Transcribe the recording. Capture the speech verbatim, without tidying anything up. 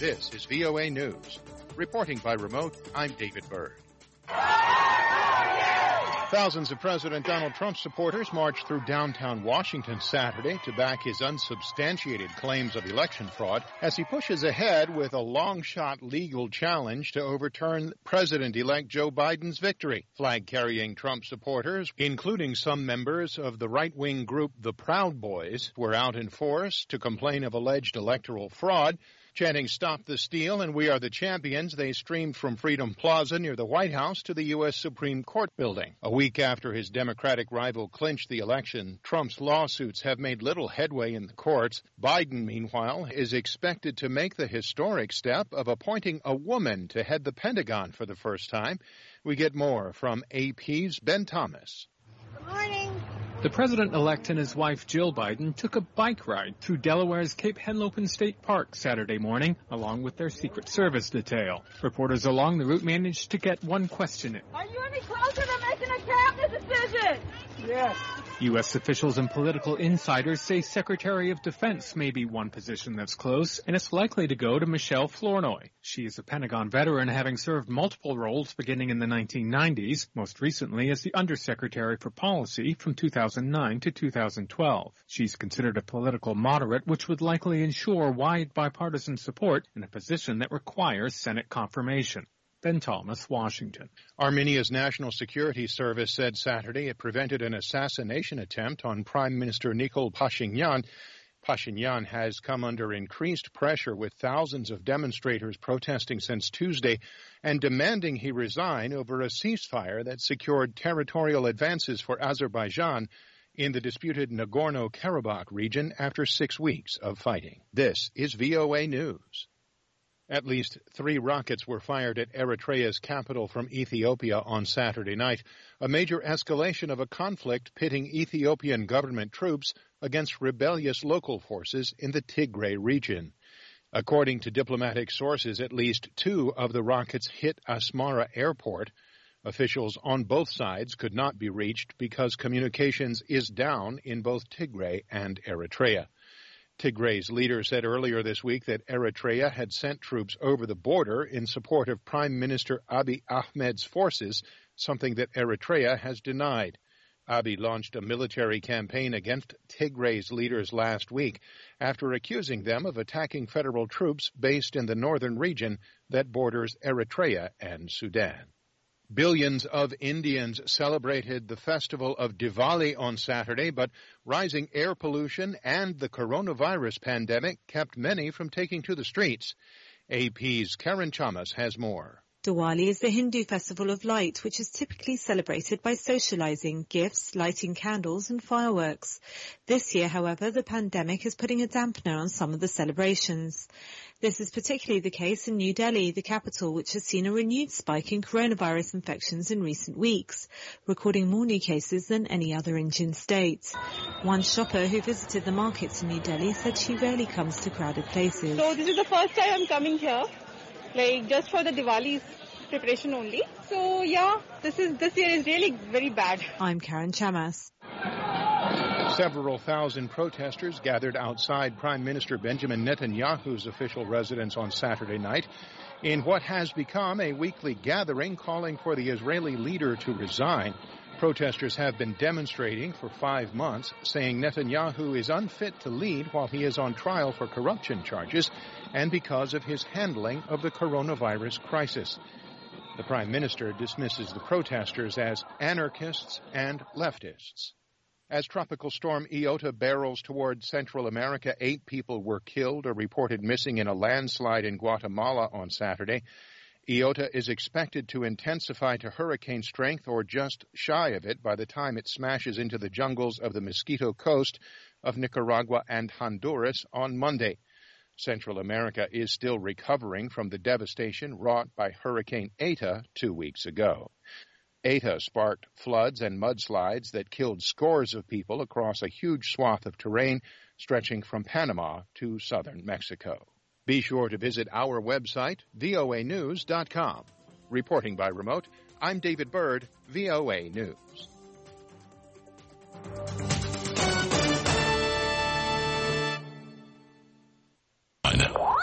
This is V O A News. Reporting by remote, I'm David Byrd. Thousands of President Donald Trump supporters marched through downtown Washington Saturday to back his unsubstantiated claims of election fraud as he pushes ahead with a long-shot legal challenge to overturn President-elect Joe Biden's victory. Flag-carrying Trump supporters, including some members of the right-wing group the Proud Boys, were out in force to complain of alleged electoral fraud. Chanting "Stop the Steal" and "We are the champions," they streamed from Freedom Plaza near the White House to the U S Supreme Court building. A week after his Democratic rival clinched the election, Trump's lawsuits have made little headway in the courts. Biden, meanwhile, is expected to make the historic step of appointing a woman to head the Pentagon for the first time. We get more from A P's Ben Thomas. Good morning. The president-elect and his wife, Jill Biden, took a bike ride through Delaware's Cape Henlopen State Park Saturday morning, along with their Secret Service detail. Reporters along the route managed to get one question in. Are you any closer to making a cabinet decision? Yes. U S officials and political insiders say Secretary of Defense may be one position that's close, and it's likely to go to Michelle Flournoy. She is a Pentagon veteran, having served multiple roles beginning in the nineteen nineties, most recently as the Undersecretary for Policy from two thousand nine to two thousand twelve. She's considered a political moderate, which would likely ensure wide bipartisan support in a position that requires Senate confirmation. Ben Thomas, Washington. Armenia's National Security Service said Saturday it prevented an assassination attempt on Prime Minister Nikol Pashinyan. Pashinyan has come under increased pressure with thousands of demonstrators protesting since Tuesday and demanding he resign over a ceasefire that secured territorial advances for Azerbaijan in the disputed Nagorno-Karabakh region after six weeks of fighting. This is V O A News. At least three rockets were fired at Eritrea's capital from Ethiopia on Saturday night, a major escalation of a conflict pitting Ethiopian government troops against rebellious local forces in the Tigray region. According to diplomatic sources, at least two of the rockets hit Asmara Airport. Officials on both sides could not be reached because communications is down in both Tigray and Eritrea. Tigray's leader said earlier this week that Eritrea had sent troops over the border in support of Prime Minister Abiy Ahmed's forces, something that Eritrea has denied. Abiy launched a military campaign against Tigray's leaders last week after accusing them of attacking federal troops based in the northern region that borders Eritrea and Sudan. Billions of Indians celebrated the festival of Diwali on Saturday, but rising air pollution and the coronavirus pandemic kept many from taking to the streets. A P's Karen Chamas has more. Diwali is the Hindu festival of light, which is typically celebrated by socializing, gifts, lighting candles and fireworks. This year, however, the pandemic is putting a dampener on some of the celebrations. This is particularly the case in New Delhi, the capital, which has seen a renewed spike in coronavirus infections in recent weeks, recording more new cases than any other Indian state. One shopper who visited the markets in New Delhi said she rarely comes to crowded places. So this is the first time I'm coming here, like just for the Diwali preparation only. So yeah, this is this year is really very bad. I'm Karen Chamas. Several thousand protesters gathered outside Prime Minister Benjamin Netanyahu's official residence on Saturday night in what has become a weekly gathering calling for the Israeli leader to resign. Protesters have been demonstrating for five months, saying Netanyahu is unfit to lead while he is on trial for corruption charges and because of his handling of the coronavirus crisis. The Prime Minister dismisses the protesters as anarchists and leftists. As Tropical Storm Iota barrels toward Central America, eight people were killed or reported missing in a landslide in Guatemala on Saturday. Iota is expected to intensify to hurricane strength or just shy of it by the time it smashes into the jungles of the Mosquito Coast of Nicaragua and Honduras on Monday. Central America is still recovering from the devastation wrought by Hurricane Eta two weeks ago. Eta sparked floods and mudslides that killed scores of people across a huge swath of terrain stretching from Panama to southern Mexico. Be sure to visit our website, V O A news dot com. Reporting by remote, I'm David Byrd, V O A News.